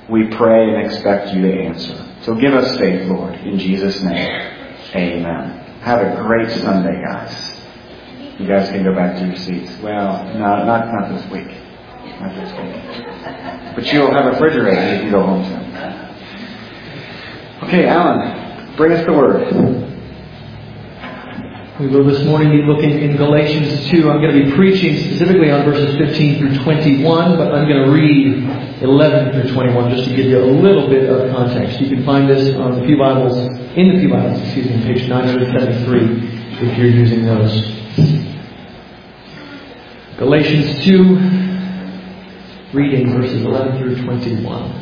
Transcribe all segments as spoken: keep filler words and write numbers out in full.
we pray and expect you to answer. So give us faith, Lord, in Jesus' name. Amen. Have a great Sunday, guys. You guys can go back to your seats. Well, no, not not this week. Not this week. But you'll have a refrigerator if you go home soon. Okay, Alan, bring us the word. We will this morning be looking in Galatians two. I'm going to be preaching specifically on verses fifteen through twenty-one, but I'm going to read eleven through twenty-one just to give you a little bit of context. You can find this on the Pew Bibles, in the Pew Bibles, excuse me, page nine seventy-three, if you're using those. Galatians two, reading verses eleven through twenty-one.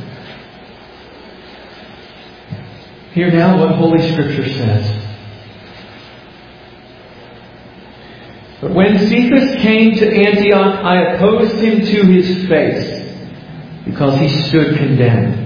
Hear now what Holy Scripture says. But when Cephas came to Antioch, I opposed him to his face, because he stood condemned.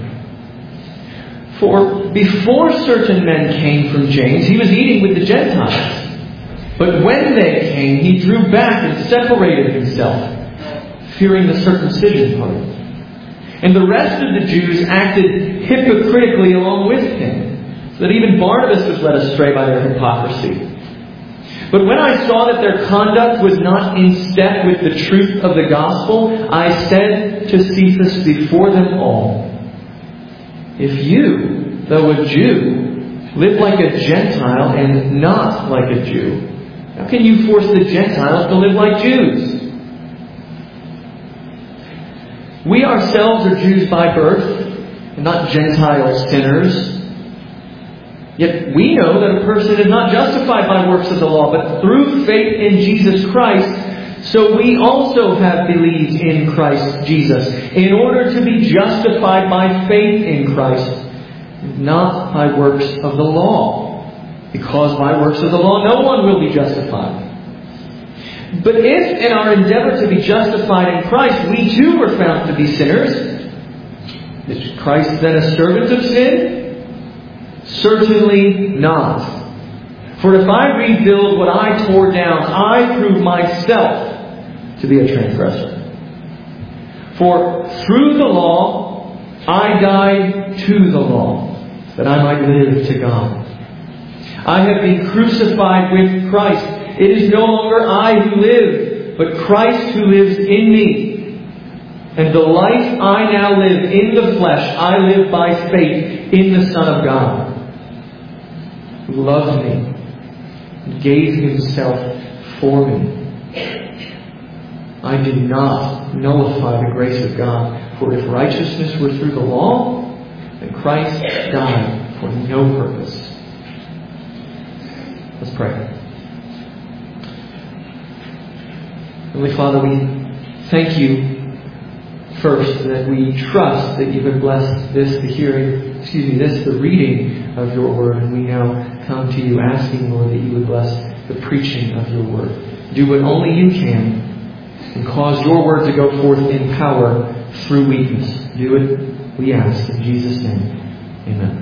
For before certain men came from James, he was eating with the Gentiles. But when they came, he drew back and separated himself, fearing the circumcision party. And the rest of the Jews acted hypocritically along with him, so that even Barnabas was led astray by their hypocrisy. But when I saw that their conduct was not in step with the truth of the gospel, I said to Cephas before them all, if you, though a Jew, live like a Gentile and not like a Jew, how can you force the Gentiles to live like Jews? We ourselves are Jews by birth, and not Gentile sinners. Yet we know that a person is not justified by works of the law, but through faith in Jesus Christ. So we also have believed in Christ Jesus, in order to be justified by faith in Christ, not by works of the law. Because by works of the law no one will be justified. But if in our endeavor to be justified in Christ we too were found to be sinners, is Christ then a servant of sin? Certainly not. For if I rebuild what I tore down, I prove myself to be a transgressor. For through the law I died to the law, that I might live to God. I have been crucified with Christ. It is no longer I who live, but Christ who lives in me. And the life I now live in the flesh, I live by faith in the Son of God, who loved me and gave himself for me. I do not nullify the grace of God, for if righteousness were through the law, then Christ died for no purpose. Let's pray. Heavenly Father, we thank you first that we trust that you have blessed this, the hearing, excuse me, this, the reading of your word. And we now come to you asking, Lord, that you would bless the preaching of your word. Do what only you can and cause your word to go forth in power through weakness. Do it, we ask, in Jesus' name. Amen.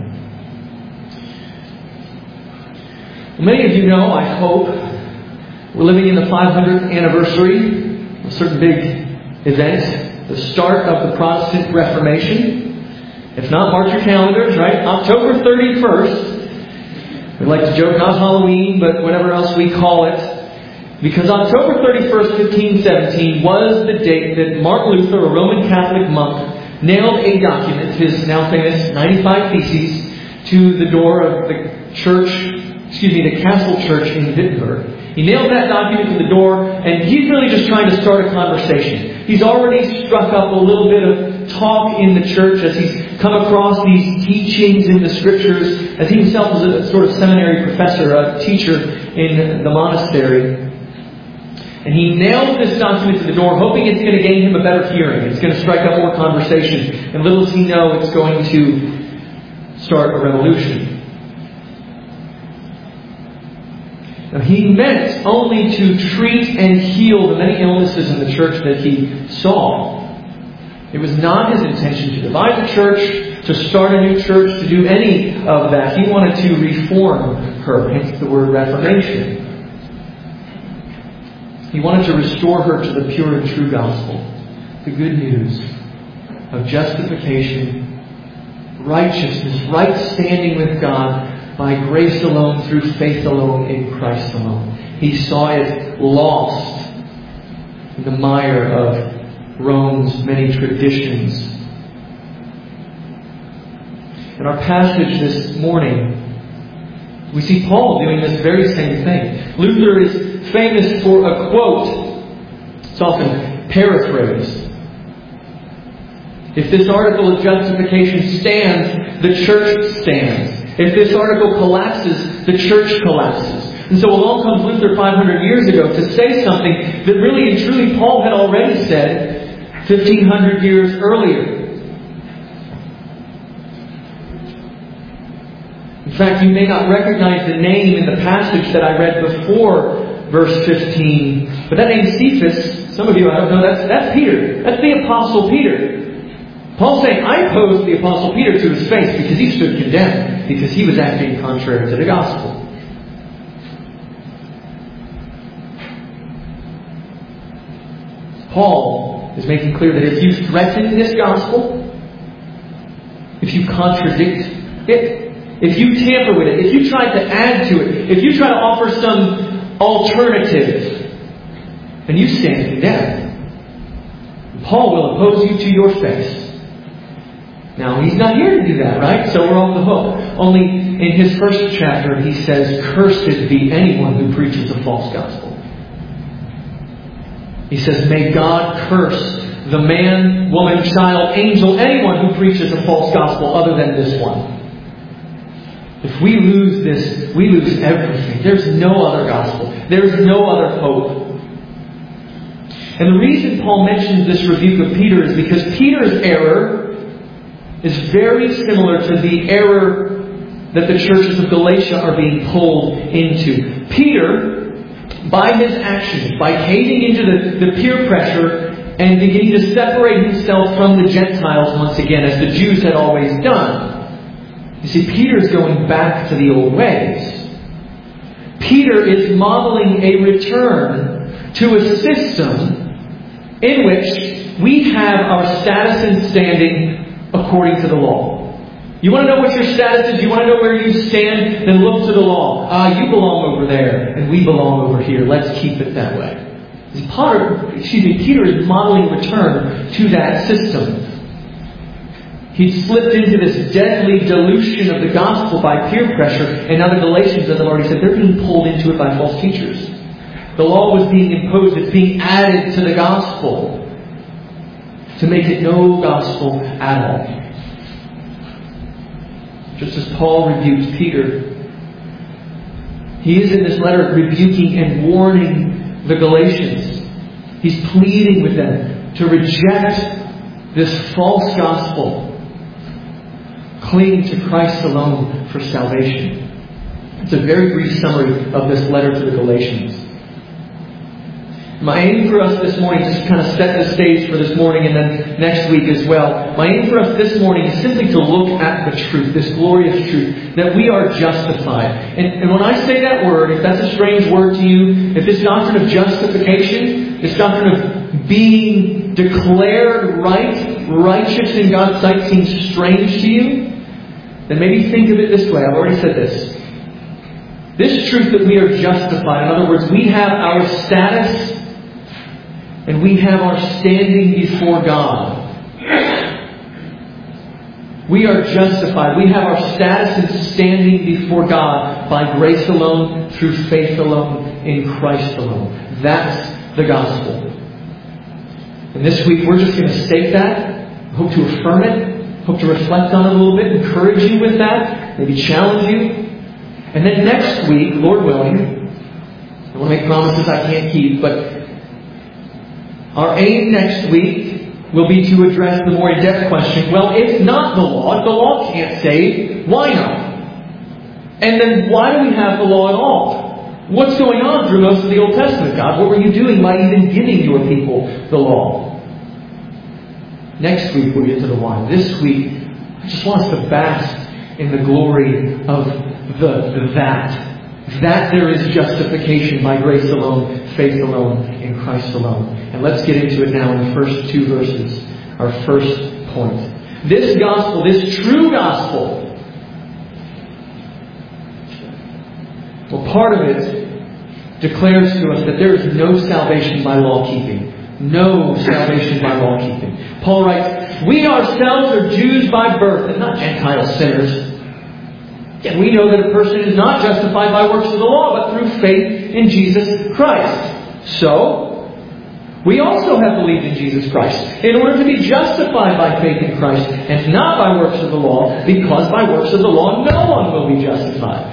Well, many of you know, I hope, we're living in the five hundredth anniversary of a certain big event, the start of the Protestant Reformation. If not, mark your calendars, right? October thirty-first. We like to joke, not Halloween, but whatever else we call it. Because October thirty-first, fifteen seventeen was the date that Martin Luther, a Roman Catholic monk, nailed a document, his now famous ninety-five Theses, to the door of the church, excuse me, the Castle Church in Wittenberg. He nailed that document to the door, and he's really just trying to start a conversation. He's already struck up a little bit of talk in the church as he's come across these teachings in the Scriptures, as he himself was a sort of seminary professor, a teacher in the monastery. And he nailed this document to the door, hoping it's going to gain him a better hearing. It's going to strike up more conversation. And little does he know, it's going to start a revolution. Now, he meant only to treat and heal the many illnesses in the church that he saw. It was not his intention to divide the church, to start a new church, to do any of that. He wanted to reform her, hence the word reformation. He wanted to restore her to the pure and true gospel, the good news of justification righteousness, right standing with God by grace alone, through faith alone, in Christ alone. He saw it lost in the mire of Rome's many traditions. In our passage this morning, we see Paul doing this very same thing. Luther is famous for a quote. It's often paraphrased. If this article of justification stands, the church stands. If this article collapses, the church collapses. And so along comes Luther five hundred years ago to say something that really and truly Paul had already said fifteen hundred years earlier. In fact, you may not recognize the name in the passage that I read before verse fifteen, but that name Cephas, some of you, I don't know, that's, that's Peter. That's the Apostle Peter. Paul's saying, I opposed the Apostle Peter to his face because he stood condemned, because he was acting contrary to the gospel. Paul is making clear that if you threaten this gospel, if you contradict it, if you tamper with it, if you try to add to it, if you try to offer some alternative, then you stand condemned. Paul will oppose you to your face. Now, he's not here to do that, right? So we're off the hook. Only in his first chapter, he says, "Cursed be anyone who preaches a false gospel." He says, "May God curse the man, woman, child, angel, anyone who preaches a false gospel other than this one." If we lose this, we lose everything. There's no other gospel. There's no other hope. And the reason Paul mentions this rebuke of Peter is because Peter's error is very similar to the error that the churches of Galatia are being pulled into. Peter, by his actions, by caving into the, the peer pressure and beginning to separate himself from the Gentiles once again, as the Jews had always done. You see, Peter's going back to the old ways. Peter is modeling a return to a system in which we have our status and standing according to the law. You want to know what your status is? You want to know where you stand? Then look to the law. Ah, you belong over there, and we belong over here. Let's keep it that way. Potter, excuse me, Peter is modeling return to that system. He slipped into this deadly dilution of the gospel by peer pressure, and now the Galatians, as I've already said, they're being pulled into it by false teachers. The law was being imposed, it's being added to the gospel to make it no gospel at all. Just as Paul rebuked Peter, he is in this letter rebuking and warning the Galatians. He's pleading with them to reject this false gospel. Cling to Christ alone for salvation. It's a very brief summary of this letter to the Galatians. My aim for us this morning, just to kind of set the stage for this morning and then next week as well. My aim for us this morning is simply to look at the truth, this glorious truth, that we are justified. And, and when I say that word, if that's a strange word to you, if this doctrine of justification, this doctrine of being declared right, righteous in God's sight seems strange to you, then maybe think of it this way. I've already said this. This truth that we are justified, in other words, we have our status and we have our standing before God. We are justified. We have our status and standing before God by grace alone, through faith alone, in Christ alone. That's the gospel. And this week we're just going to state that. Hope to affirm it. Hope to reflect on it a little bit. Encourage you with that. Maybe challenge you. And then next week, Lord willing, I want to make promises I can't keep, but our aim next week will be to address the more in-depth question, well, if not the law, if the law can't save, why not? And then why do we have the law at all? What's going on through most of the Old Testament, God? What were you doing by even giving your people the law? Next week we'll get to the why. This week, I just want us to bask in the glory of the, the that. That there is justification by grace alone, faith alone, in Christ alone. And let's get into it now in the first two verses. Our first point. This gospel, this true gospel, well, part of it declares to us that there is no salvation by law keeping. No salvation by law keeping. Paul writes, we ourselves are Jews by birth and not Gentile sinners. Yet we know that a person is not justified by works of the law, but through faith in Jesus Christ. So, we also have believed in Jesus Christ in order to be justified by faith in Christ and not by works of the law, because by works of the law no one will be justified.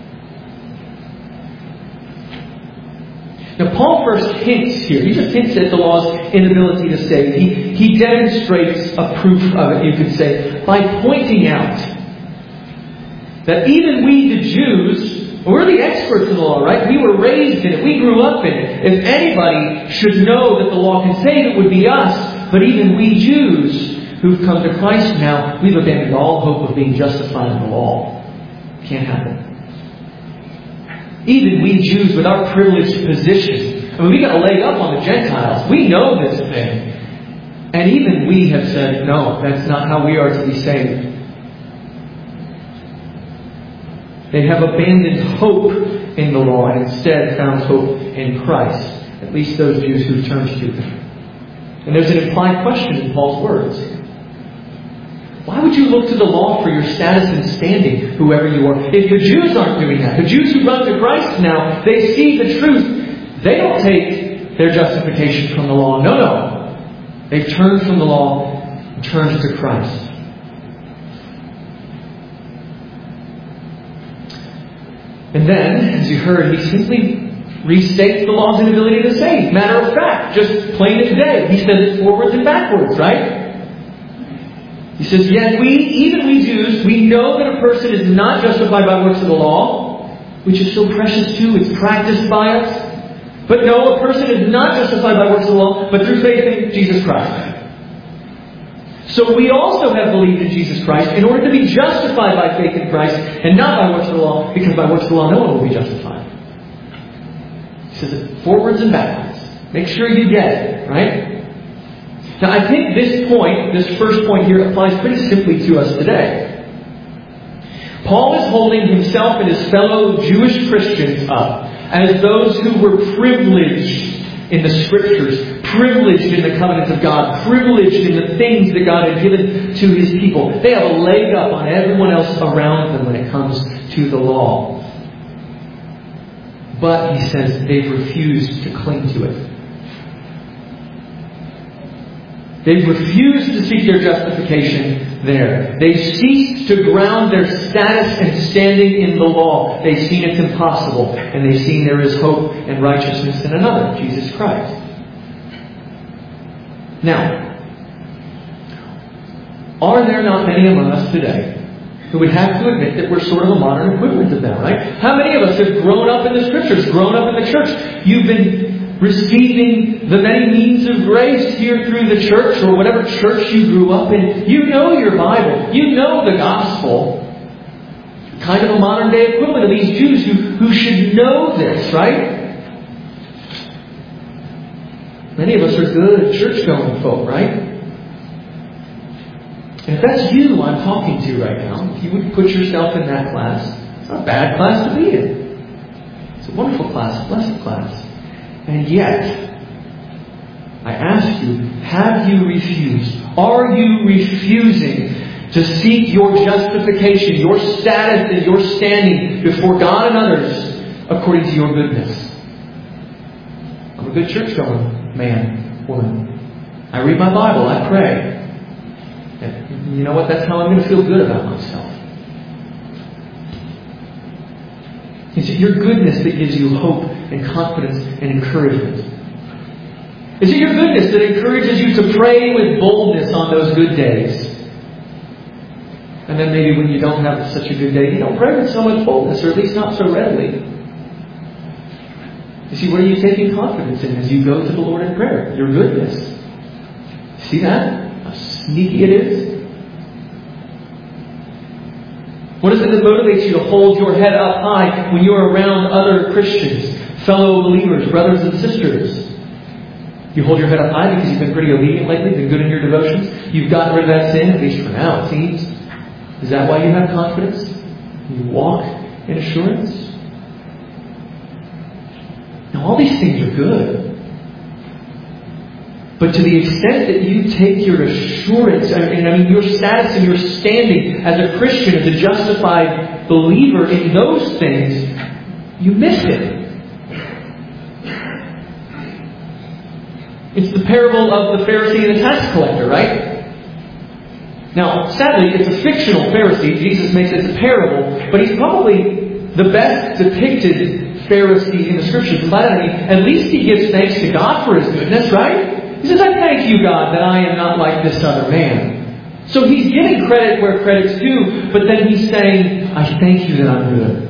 Now, Paul first hints here. He just hints at the law's inability to save. He, he demonstrates a proof of it, you could say, by pointing out that even we, the Jews, we're the experts in the law, right? We were raised in it. We grew up in it. If anybody should know that the law can save, it would be us. But even we Jews who've come to Christ now, we've abandoned all hope of being justified in the law. Can't happen. Even we Jews with our privileged position, I mean, we got a leg up on the Gentiles. We know this thing. And even we have said, no, that's not how we are to be saved. They have abandoned hope in the law and instead found hope in Christ. At least those Jews who turned to Him. And there's an implied question in Paul's words. Why would you look to the law for your status and standing, whoever you are? If the Jews aren't doing that, the Jews who run to Christ now, they see the truth. They don't take their justification from the law. No, no. They've turned from the law and turned to Christ. And then, as you heard, he simply restates the law's inability to save. Matter of fact, just plain as day. He says it forwards and backwards, right? He says, yet we, even we Jews, we know that a person is not justified by works of the law, which is so precious too, it's practiced by us. But no, a person is not justified by works of the law, but through faith in Jesus Christ. So we also have believed in Jesus Christ in order to be justified by faith in Christ and not by works of the law, because by works of the law no one will be justified. He says it forwards and backwards. Make sure you get it, right? Now, I think this point, this first point here, applies pretty simply to us today. Paul is holding himself and his fellow Jewish Christians up as those who were privileged in the Scriptures, privileged in the covenants of God, privileged in the things that God had given to His people. They have a leg up on everyone else around them when it comes to the law. But, he says, they've refused to cling to it. They've refused to seek their justification there. They've ceased to ground their status and standing in the law. They've seen it's impossible. And they've seen there is hope and righteousness in another, Jesus Christ. Now, are there not many among us today who would have to admit that we're sort of a modern equivalent of them, right? How many of us have grown up in the Scriptures, grown up in the church? You've been receiving the many means of grace here through the church or whatever church you grew up in. You know your Bible. You know the gospel. Kind of a modern day equivalent of these Jews who, who should know this, right? Many of us are good church-going folk, right? And if that's you I'm talking to right now, if you would put yourself in that class, it's not a bad class to be in. It's a wonderful class, a blessed class. And yet, I ask you, have you refused? Are you refusing to seek your justification, your status and your standing before God and others according to your goodness? I'm a good church-going man, woman. I read my Bible, I pray. And you know what? That's how I'm going to feel good about myself. Is it your goodness that gives you hope and confidence and encouragement? Is it your goodness that encourages you to pray with boldness on those good days? And then maybe when you don't have such a good day, you don't pray with so much boldness, or at least not so readily. You see, what are you taking confidence in as you go to the Lord in prayer? Your goodness. See that? How sneaky it is? What is it that motivates you to hold your head up high when you're around other Christians, fellow believers, brothers and sisters? You hold your head up high because you've been pretty obedient lately, been good in your devotions. You've gotten rid of that sin, at least for now, it seems. Is that why you have confidence? You walk in assurance? Now, all these things are good. But to the extent that you take your assurance, and I mean your status and your standing as a Christian, as a justified believer in those things, you miss it. It's the parable of the Pharisee and the tax collector, right? Now, sadly, it's a fictional Pharisee. Jesus makes it a parable, but he's probably the best depicted Pharisee in the Scriptures. And by that I mean, at least he gives thanks to God for his goodness, right? He says, I thank you, God, that I am not like this other man. So he's giving credit where credit's due, but then he's saying, I thank you that I'm good.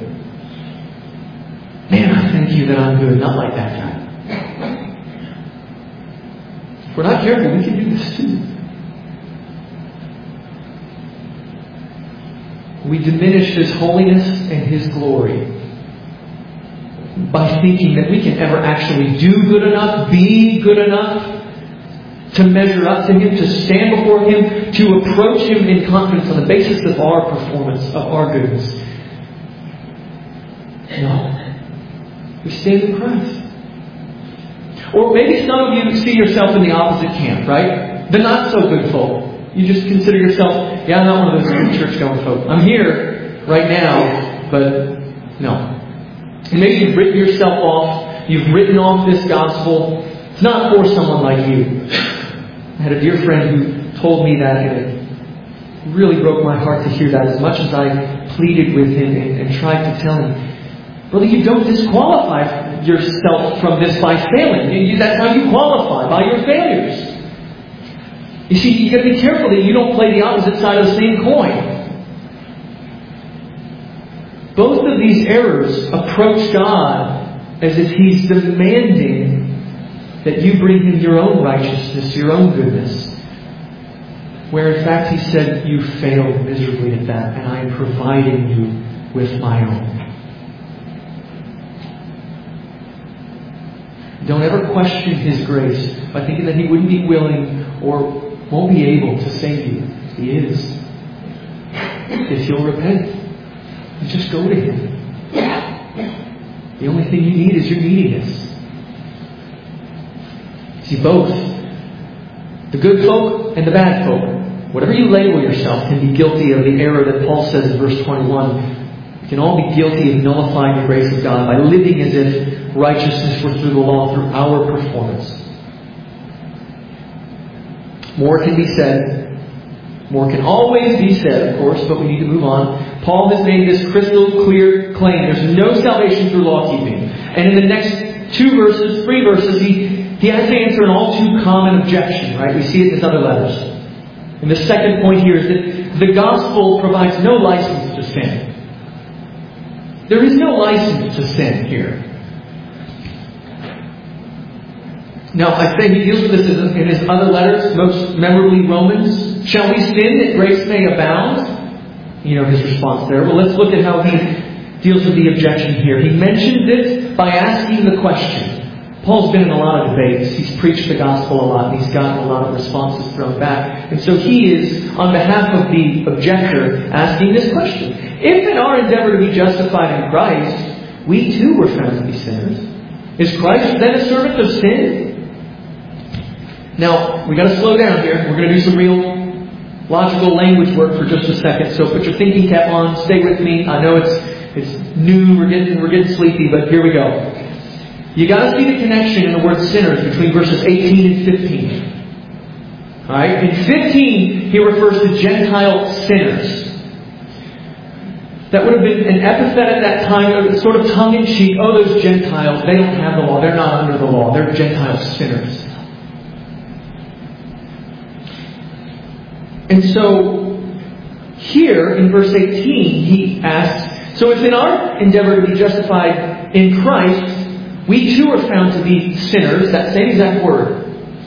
Man, I thank you that I'm good, not like that guy. If we're not careful, we can do this too. We diminish His holiness and His glory by thinking that we can ever actually do good enough, be good enough, to measure up to Him, to stand before Him, to approach Him in confidence on the basis of our performance, of our goodness. No. We stand in Christ. Or maybe some of you see yourself in the opposite camp, right? The not so good folk. You just consider yourself, yeah, I'm not one of those good church-going folk. I'm here right now, but no. And maybe you've written yourself off. You've written off this gospel. It's not for someone like you. I had a dear friend who told me that, and it really broke my heart to hear that, as much as I pleaded with him and, and tried to tell him, brother, you don't disqualify yourself from this by failing. You, that's how you qualify, by your failures. You see, you've got to be careful that you don't play the opposite side of the same coin. Both of these errors approach God as if He's demanding that you bring Him your own righteousness, your own goodness. Where in fact He said, you failed miserably at that, and I am providing you with my own. Don't ever question His grace by thinking that He wouldn't be willing or won't be able to save you. He is. If you'll repent, you just go to Him. The only thing you need is your neediness. See, both the good folk and the bad folk, whatever you label yourself, can be guilty of the error that Paul says in verse twenty-one. We can all be guilty of nullifying the grace of God by living as if righteousness were through the law, through our performance. More can be said. More can always be said, of course, but we need to move on. Paul has made this crystal clear claim. There's no salvation through law keeping. And in the next two verses, three verses, he, he has to answer an all too common objection, right? We see it in his other letters. And the second point here is that the gospel provides no license to sin. There is no license to sin here. Now, I say he deals with this in his other letters, most memorably Romans. Shall we sin that grace may abound? You know his response there. Well, let's look at how he deals with the objection here. He mentions it by asking the question. Paul's been in a lot of debates. He's preached the gospel a lot, and he's gotten a lot of responses thrown back. And so he is, on behalf of the objector, asking this question. If in our endeavor to be justified in Christ, we too were found to be sinners, is Christ then a servant of sin? Now, we got to slow down here. We're going to do some real logical language work for just a second. So put your thinking cap on. Stay with me. I know it's it's new. We're getting we're getting sleepy, but here we go. You got to see the connection in the word sinners between verses eighteen and fifteen. All right. In fifteen, he refers to Gentile sinners. That would have been an epithet at that time, sort of tongue in cheek. Oh, those Gentiles, they don't have the law. They're not under the law. They're Gentile sinners. And so, here in verse eighteen, he asks, so if in our endeavor to be justified in Christ, we too are found to be sinners, that same exact word,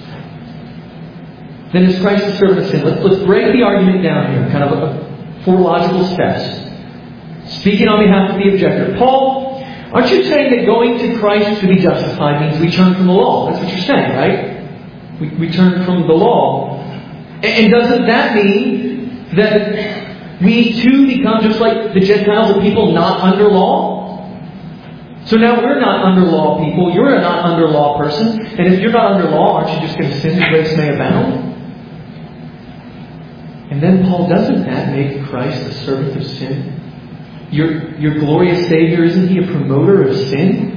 then is Christ the servant of sin? Let's, let's break the argument down here, kind of a, four logical steps. Speaking on behalf of the objector. Paul, aren't you saying that going to Christ to be justified means we turn from the law? That's what you're saying, right? We, we turn from the law. And, and doesn't that mean that we too become just like the Gentiles, the people not under law? So now we're not under law people. You're a not under law person. And if you're not under law, aren't you just going to sin that grace may abound? And then Paul, doesn't that make Christ a servant of sin? Your, your glorious Savior, isn't He a promoter of sin?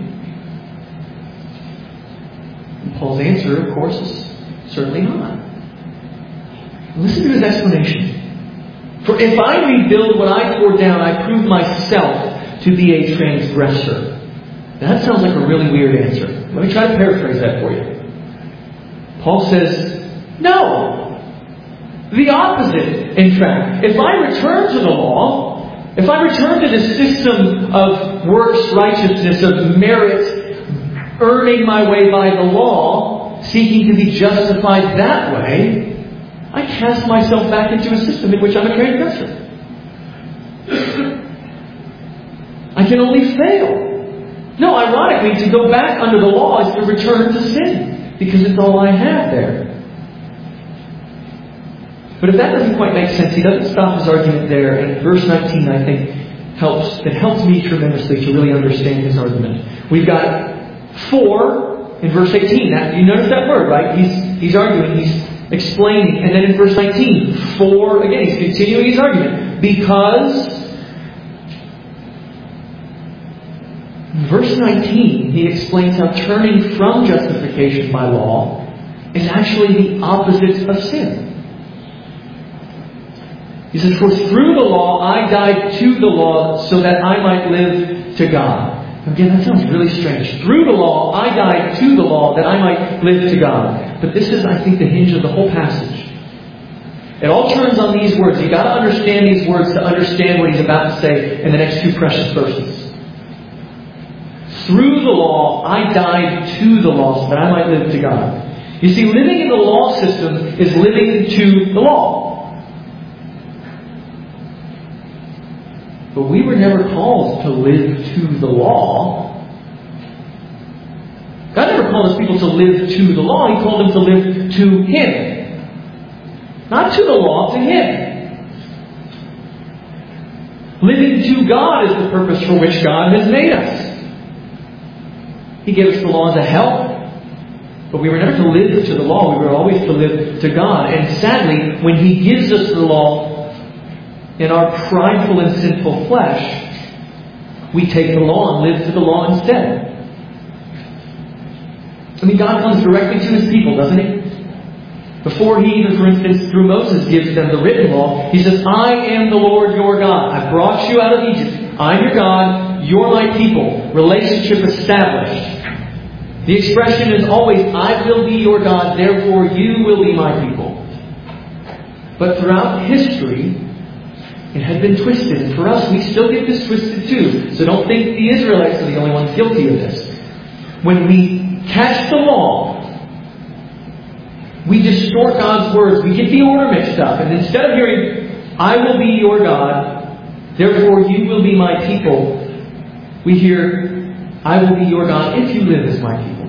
And Paul's answer, of course, is certainly not. Listen to his explanation. For if I rebuild what I tore down, I prove myself to be a transgressor. Now, that sounds like a really weird answer. Let me try to paraphrase that for you. Paul says, no. The opposite, in fact. If I return to the law, if I return to this system of works righteousness, of merit, earning my way by the law, seeking to be justified that way, I cast myself back into a system in which I'm a transgressor. I can only fail. No, ironically, to go back under the law is to return to sin, because it's all I have there. But if that doesn't quite make sense, he doesn't stop his argument there. And verse nineteen, I think, helps. It helps me tremendously to really understand his argument. We've got for in verse eighteen. Now, you notice that word, right? He's he's arguing, he's explaining. And then in verse nineteen, for, again, he's continuing his argument. Because in verse nineteen, he explains how turning from justification by law is actually the opposite of sin. He says, for through the law I died to the law so that I might live to God. Again, that sounds really strange. Through the law I died to the law that I might live to God. But this is, I think, the hinge of the whole passage. It all turns on these words. You've got to understand these words to understand what he's about to say in the next two precious verses. Through the law I died to the law so that I might live to God. You see, living in the law system is living to the law. But we were never called to live to the law. God never called His people to live to the law. He called them to live to Him. Not to the law, to Him. Living to God is the purpose for which God has made us. He gave us the law as a help. But we were never to live to the law. We were always to live to God. And sadly, when He gives us the law, in our prideful and sinful flesh, we take the law and live to the law instead. I mean, God comes directly to His people, doesn't He? Before He even, for instance, through Moses, gives them the written law, He says, I am the Lord your God. I brought you out of Egypt. I'm your God. You're my people. Relationship established. The expression is always, I will be your God, therefore you will be my people. But throughout history, it had been twisted. And for us, we still get this twisted too. So don't think the Israelites are the only ones guilty of this. When we catch the law, we distort God's words. We get the order mixed up. And instead of hearing, I will be your God, therefore you will be my people, we hear, I will be your God if you live as my people.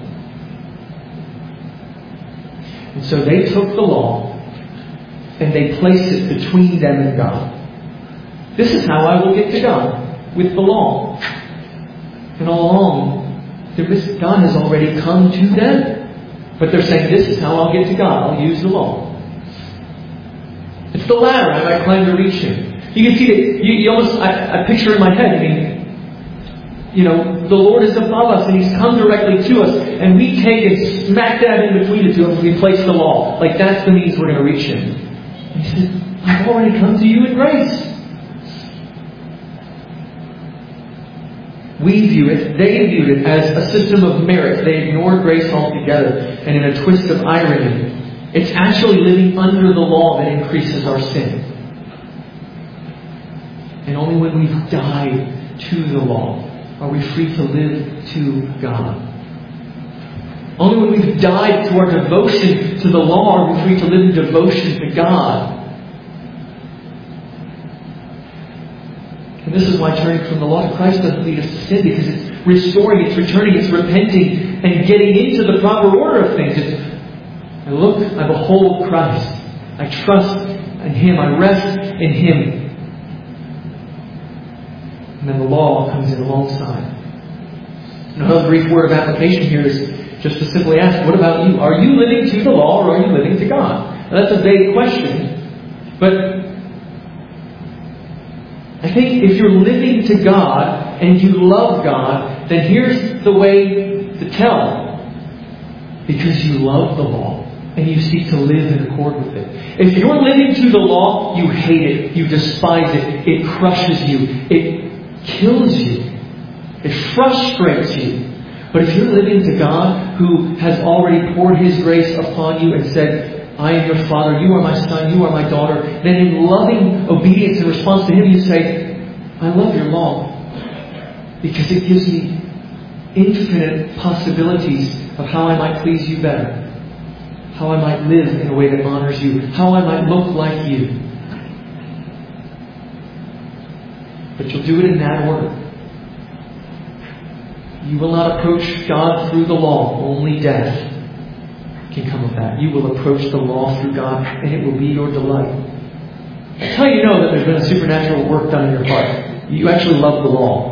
And so they took the law and they placed it between them and God. This is how I will get to God, with the law. And all along, God has already come to them. But they're saying, this is how I'll get to God. I'll use the law. It's the ladder. I might climb to reach Him. You can see that. You, you almost, I, I picture in my head, I mean, you know, the Lord is above us and He's come directly to us. And we take and smack that in between the two and we place the law. Like that's the means we're going to reach Him. And He says, I've already come to you in grace. We view it, they viewed it as a system of merit. They ignored grace altogether. And in a twist of irony, it's actually living under the law that increases our sin. And only when we've died to the law are we free to live to God. Only when we've died to our devotion to the law are we free to live in devotion to God. And this is why turning from the law to Christ doesn't lead us to sin, because it's restoring, it's returning, it's repenting, and getting into the proper order of things. It's, I look, I behold Christ. I trust in Him. I rest in Him. And then the law comes in alongside. Another brief word of application here is just to simply ask, what about you? Are you living to the law or are you living to God? Now, that's a vague question. But I think if you're living to God and you love God, then here's the way to tell. Because you love the law and you seek to live in accord with it. If you're living to the law, you hate it. You despise it. It crushes you. It kills you. It frustrates you. But if you're living to God, who has already poured His grace upon you and said, I am your Father, you are my Son, you are my daughter, then in loving obedience and response to Him, you say, I love your law. Because it gives me infinite possibilities of how I might please you better. How I might live in a way that honors you. How I might look like you. But you'll do it in that order. You will not approach God through the law. Only death can come of that. You will approach the law through God, and it will be your delight. That's how you know that there's been a supernatural work done in your heart. You actually love the law.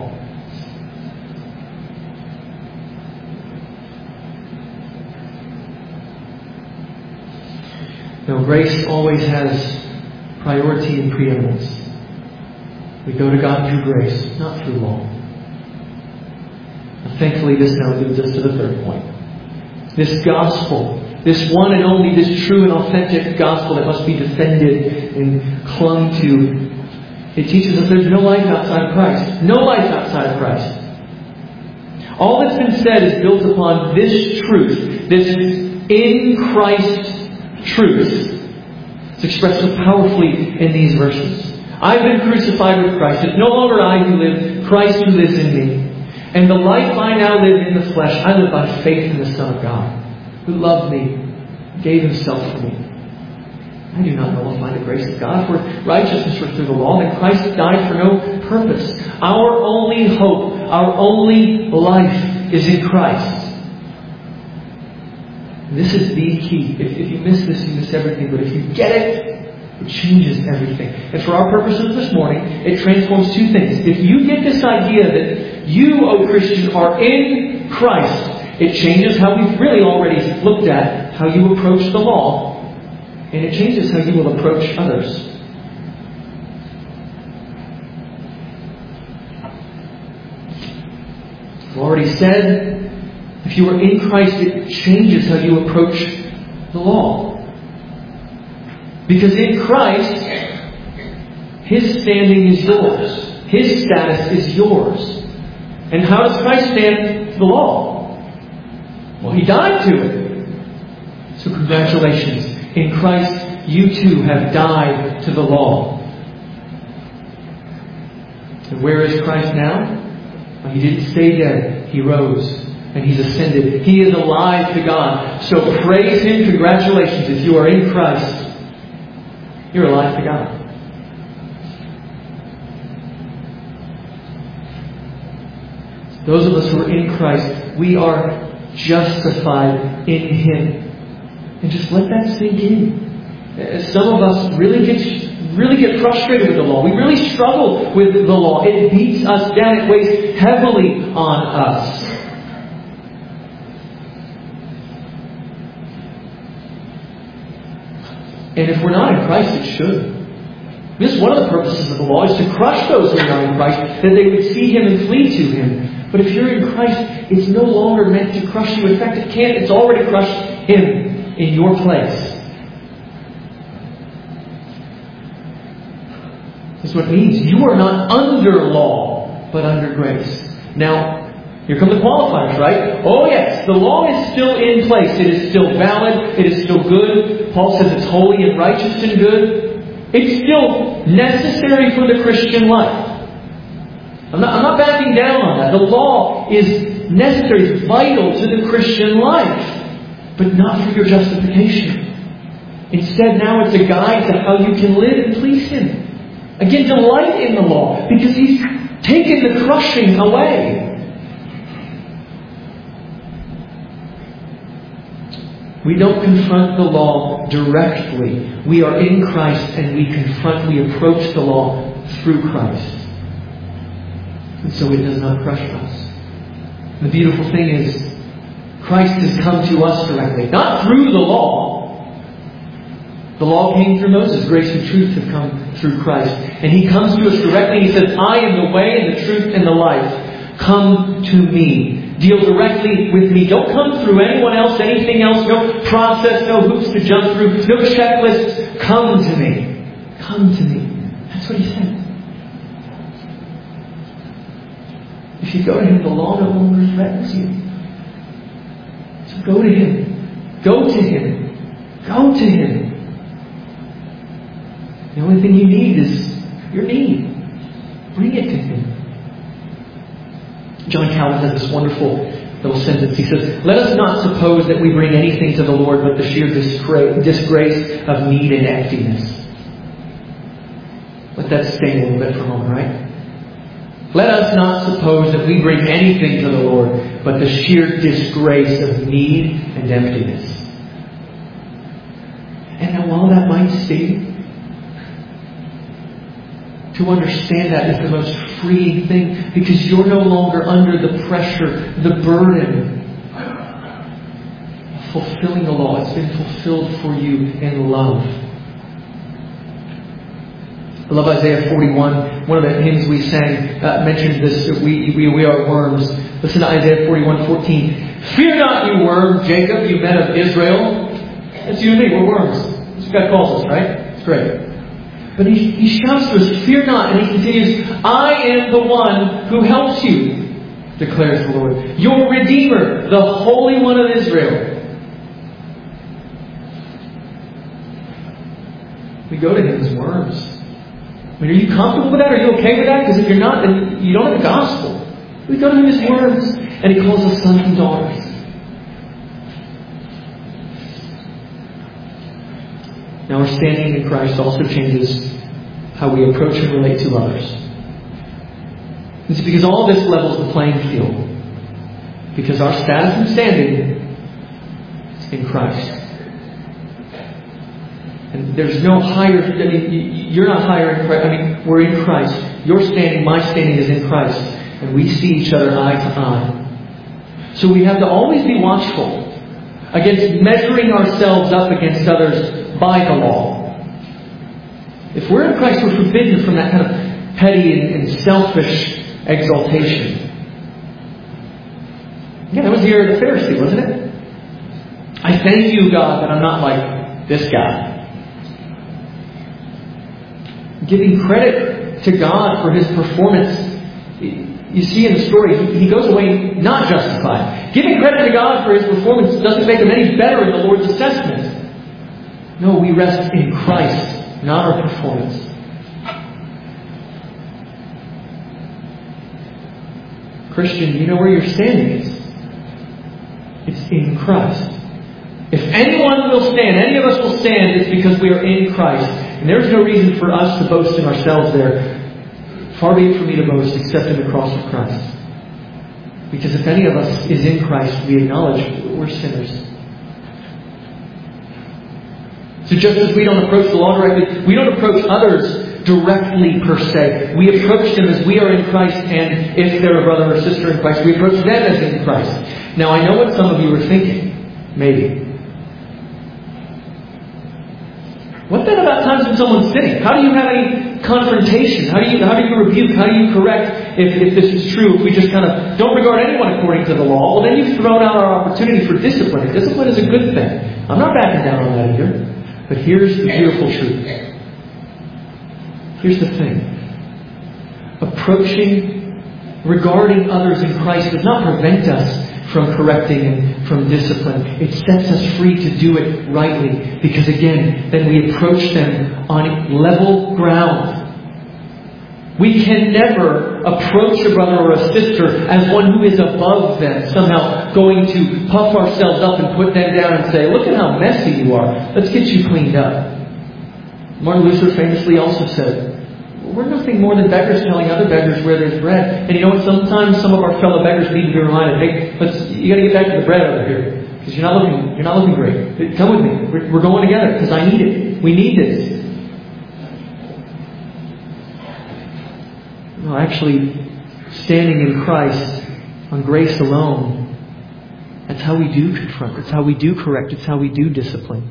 Now, grace always has priority and preeminence. We go to God through grace, not through law. Thankfully, this now leads us to the third point. This gospel, this one and only, this true and authentic gospel that must be defended and clung to. It teaches us there's no life outside of Christ. No life outside of Christ. All that's been said is built upon this truth, this in Christ truth. It's expressed so powerfully in these verses. I've been crucified with Christ. It's no longer I who live, Christ who lives in me. And the life I now live in the flesh, I live by faith in the Son of God, who loved me, gave Himself for me. I do not nullify the grace of God, for righteousness was through the law, and Christ died for no purpose. Our only hope, our only life is in Christ. And this is the key. If, if you miss this, you miss everything. But if you get it, it changes everything. And for our purposes this morning, it transforms two things. If you get this idea that you, O Christian, are in Christ, it changes how we've really already looked at how you approach the law, and it changes how you will approach others. I've already said, if you are in Christ, it changes how you approach the law. Because in Christ, His standing is yours. His status is yours. And how does Christ stand to the law? Well, He died to it. So congratulations. In Christ, you too have died to the law. And where is Christ now? Well, He didn't stay dead. He rose. And He's ascended. He is alive to God. So praise Him. Congratulations. If you are in Christ, you're alive to God. Those of us who are in Christ, we are justified in Him. And just let that sink in. Some of us really get, really get frustrated with the law. We really struggle with the law. It beats us down. It weighs heavily on us. And if we're not in Christ, it should. This is one of the purposes of the law, is to crush those who are not in Christ, that they would see Him and flee to Him. But if you're in Christ, it's no longer meant to crush you. In fact, it can't. It's already crushed Him in your place. That's what it means. You are not under law, but under grace. Now, here come the qualifiers, right? Oh yes, the law is still in place. It is still valid. It is still good. Paul says it's holy and righteous and good. It's still necessary for the Christian life. I'm not, I'm not backing down on that. The law is necessary, it's vital to the Christian life, but not for your justification. Instead, now it's a guide to how you can live and please Him. Again, delight in the law, because He's taken the crushing away. We don't confront the law directly. We are in Christ and we confront, we approach the law through Christ. And so it does not crush us. The beautiful thing is, Christ has come to us directly. Not through the law. The law came through Moses. Grace and truth have come through Christ. And He comes to us directly. He says, I am the way and the truth and the life. Come to me. Deal directly with me. Don't come through anyone else, anything else. No process, no hoops to jump through. No checklist. Come to me. Come to me. That's what He said. If you go to Him, the law no longer threatens you. So go to Him. Go to Him. Go to Him. The only thing you need is your need. Bring it to Him. John Calvin has this wonderful little sentence. He says, let us not suppose that we bring anything to the Lord but the sheer disgrace, disgrace of need and emptiness. Let that stay a little bit for a moment, right? Let us not suppose that we bring anything to the Lord but the sheer disgrace of need and emptiness. And now while that might sting, to understand that is the most freeing thing, because you're no longer under the pressure, the burden of fulfilling the law. It's been fulfilled for you in love. I love Isaiah forty-one. One of the hymns we sang uh, mentions this. We, we, we are worms. Listen to Isaiah forty-one fourteen. Fear not, you worm, Jacob, you men of Israel. That's you and me. We're worms. That's what God calls us, right? It's great. But he, he shouts to us, fear not. And he continues, I am the one who helps you, declares the Lord. Your Redeemer, the Holy One of Israel. We go to Him as worms. I mean, are you comfortable with that? Are you okay with that? Because if you're not, then you don't have the gospel. We go to Him as worms. And He calls us sons and daughters. Now our standing in Christ also changes how we approach and relate to others. It's because all this levels the playing field. Because our status and standing is in Christ. And there's no higher, I mean, you're not higher in Christ. I mean, we're in Christ. Your standing, my standing is in Christ. And we see each other eye to eye. So we have to always be watchful against measuring ourselves up against others by the law. If we're in Christ, we're forbidden from that kind of petty and, and selfish exaltation. Yeah, that was the era of the Pharisee, wasn't it? I thank you, God, that I'm not like this guy. Giving credit to God for His performance. You see in the story, he goes away not justified. Giving credit to God for His performance doesn't make Him any better in the Lord's assessment. No, we rest in Christ, not our performance. Christian, you know where your standing is. It's in Christ. If anyone will stand, any of us will stand, it's because we are in Christ. And there's no reason for us to boast in ourselves there. Far be it for me to boast except in the cross of Christ. Because if any of us is in Christ, we acknowledge we're sinners. So just as we don't approach the law directly, we don't approach others directly per se. We approach them as we are in Christ, and if they're a brother or sister in Christ, we approach them as in Christ. Now I know what some of you are thinking. Maybe. What then about times when someone's sinning? How do you have any confrontation? How do you how do you rebuke? How do you correct if, if this is true? If we just kind of don't regard anyone according to the law, well then you've thrown out our opportunity for discipline. And discipline is a good thing. I'm not backing down on that either. But here's the beautiful truth. Here's the thing. Approaching, regarding others in Christ does not prevent us from correcting and from discipline. It sets us free to do it rightly. Because again, then we approach them on level ground. We can never approach a brother or a sister as one who is above them, somehow going to puff ourselves up and put them down and say, look at how messy you are. Let's get you cleaned up. Martin Luther famously also said, we're nothing more than beggars telling other beggars where there's bread. And you know what? Sometimes some of our fellow beggars need to be reminded, hey, let's you got to get back to the bread over here. because you're not looking, you're not looking great. Come with me. We're, we're going together because I need it. We need this. No, actually, standing in Christ on grace alone, that's how we do confront. It's how we do correct. It's how we do discipline.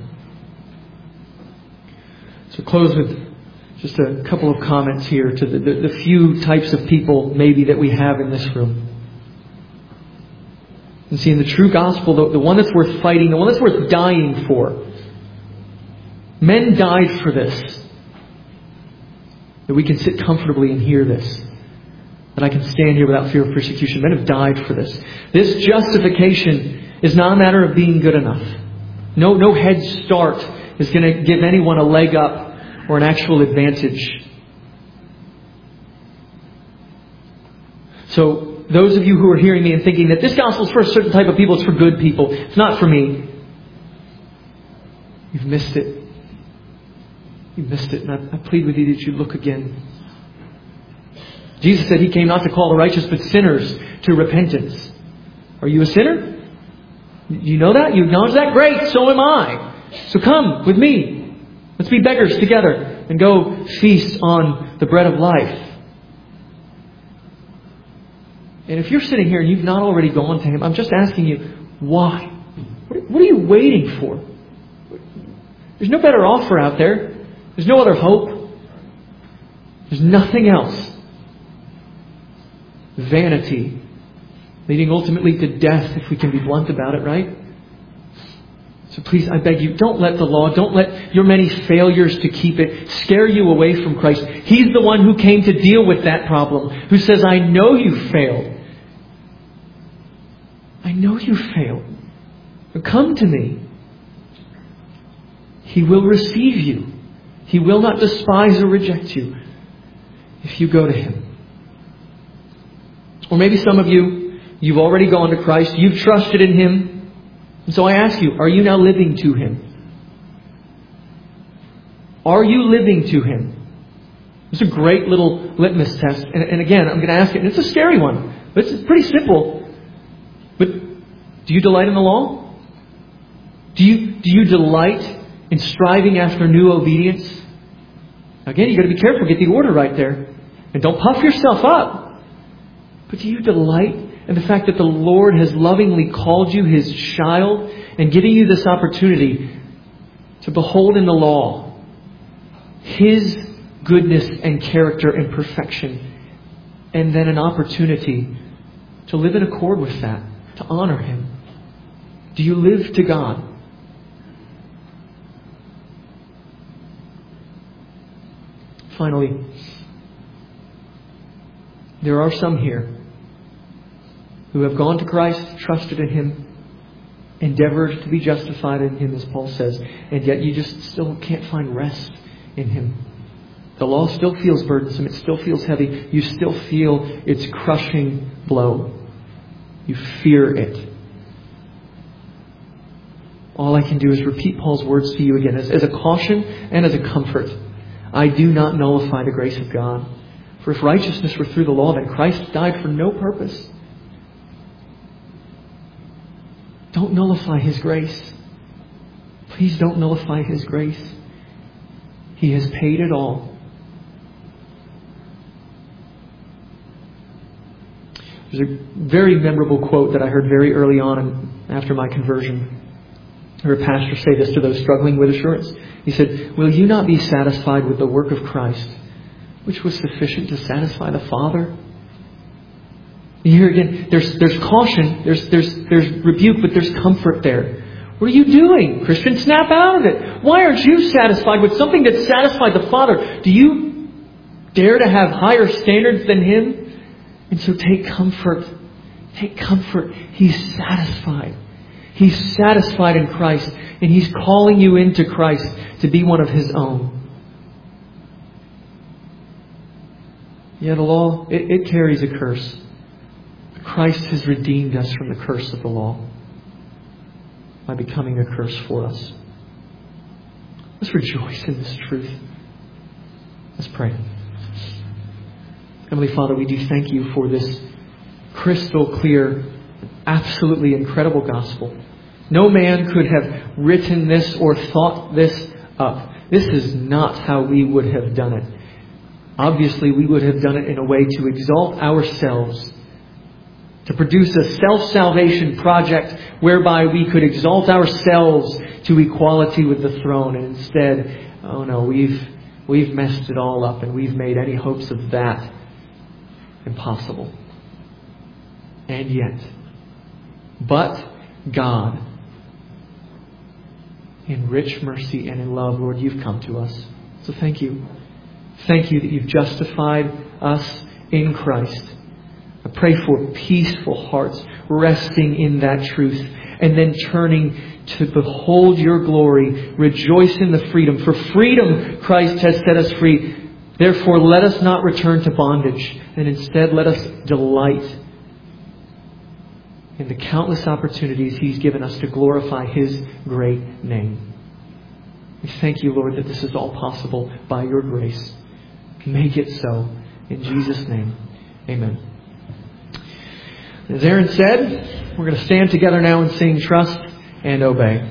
So close with just a couple of comments here to the, the, the few types of people maybe that we have in this room. And see, in the true gospel, the, the one that's worth fighting, the one that's worth dying for, men died for this. That we can sit comfortably and hear this. That I can stand here without fear of persecution. Men have died for this. This justification is not a matter of being good enough. No, no head start is going to give anyone a leg up or an actual advantage. So, those of you who are hearing me and thinking that this gospel is for a certain type of people, it's for good people, it's not for me. You've missed it. You've missed it. And I, I plead with you that you look again. Jesus said He came not to call the righteous but sinners to repentance. Are you a sinner? You know that? You acknowledge that? Great, so am I. So come with me. Let's be beggars together and go feast on the bread of life. And if you're sitting here and you've not already gone to Him, I'm just asking you, why? What are you waiting for? There's no better offer out there. There's no other hope. There's nothing else. Vanity, leading ultimately to death, if we can be blunt about it, right? So please, I beg you, don't let the law, don't let your many failures to keep it scare you away from Christ. He's the one who came to deal with that problem, who says, I know you failed. I know you failed. But come to me. He will receive you. He will not despise or reject you if you go to Him. Or maybe some of you, you've already gone to Christ. You've trusted in Him. And so I ask you, are you now living to Him? Are you living to Him? It's a great little litmus test. And, and again, I'm going to ask it. And it's a scary one. But it's pretty simple. But do you delight in the law? Do you, do you delight in striving after new obedience? Again, you've got to be careful. Get the order right there. And don't puff yourself up. But do you delight in the fact that the Lord has lovingly called you His child and giving you this opportunity to behold in the law His goodness and character and perfection, and then an opportunity to live in accord with that, to honor Him? Do you live to God? Finally, there are some here who have gone to Christ, trusted in Him, endeavored to be justified in Him, as Paul says, and yet you just still can't find rest in Him. The law still feels burdensome. It still feels heavy. You still feel its crushing blow. You fear it. All I can do is repeat Paul's words to you again as, as a caution and as a comfort. I do not nullify the grace of God. For if righteousness were through the law, then Christ died for no purpose. Don't nullify His grace. Please don't nullify His grace. He has paid it all. There's a very memorable quote that I heard very early on after my conversion. I heard a pastor say this to those struggling with assurance. He said, "Will you not be satisfied with the work of Christ, which was sufficient to satisfy the Father?" You hear again, there's there's caution, there's there's there's rebuke, but there's comfort there. What are you doing, Christian? Snap out of it. Why aren't you satisfied with something that satisfied the Father? Do you dare to have higher standards than Him? And so take comfort. Take comfort. He's satisfied. He's satisfied in Christ. And He's calling you into Christ to be one of His own. Yeah, the law, it, it carries a curse. Christ has redeemed us from the curse of the law by becoming a curse for us. Let's rejoice in this truth. Let's pray. Heavenly Father, we do thank You for this crystal clear, absolutely incredible gospel. No man could have written this or thought this up. This is not how we would have done it. Obviously, we would have done it in a way to exalt ourselves, to produce a self-salvation project whereby we could exalt ourselves to equality with the throne. And instead, oh no, we've we've messed it all up and we've made any hopes of that impossible. And yet, but God, in rich mercy and in love, Lord, you've come to us. So thank you. Thank you that you've justified us in Christ. I pray for peaceful hearts resting in that truth and then turning to behold your glory, rejoice in the freedom. For freedom Christ has set us free. Therefore, let us not return to bondage, and instead let us delight in the countless opportunities He's given us to glorify His great name. We thank you, Lord, that this is all possible by your grace. Make it so. In Jesus' name, amen. As Aaron said, we're going to stand together now and sing Trust and Obey.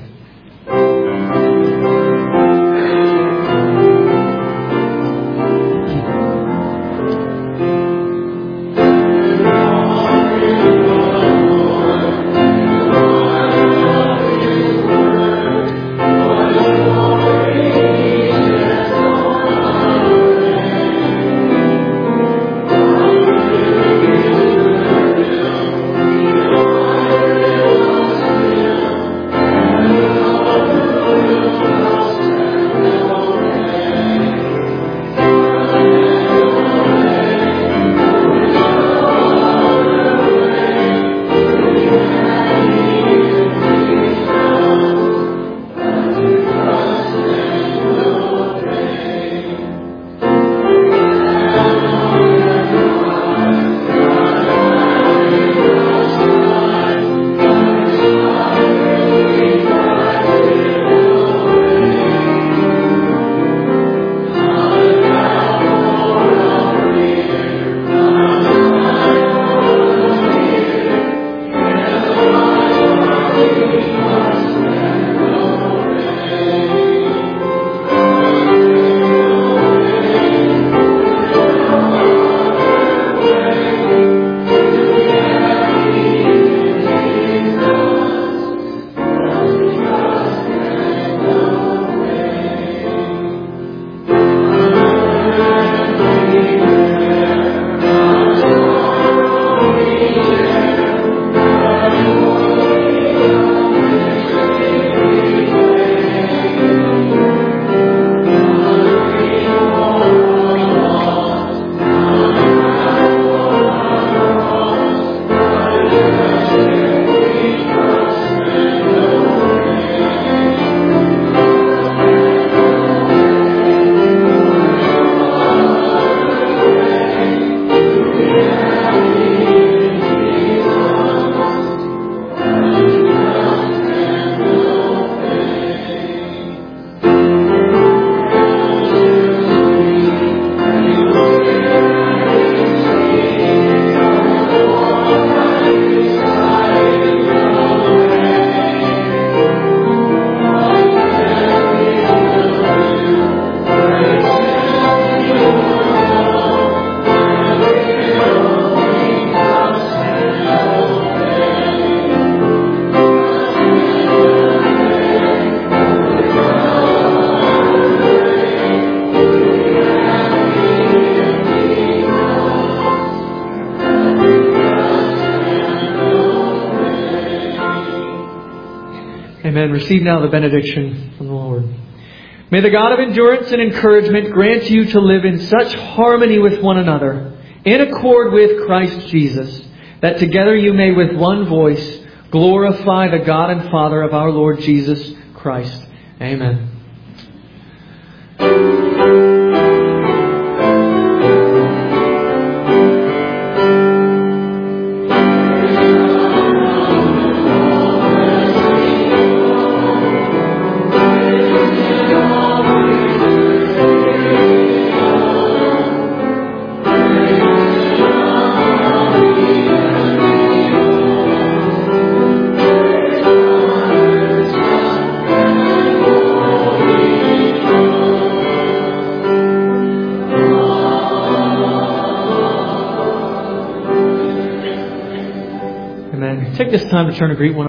Amen. Receive now the benediction from the Lord. May the God of endurance and encouragement grant you to live in such harmony with one another, in accord with Christ Jesus, that together you may with one voice glorify the God and Father of our Lord Jesus Christ. Amen. Amen. Amen. Take this time to turn to greet one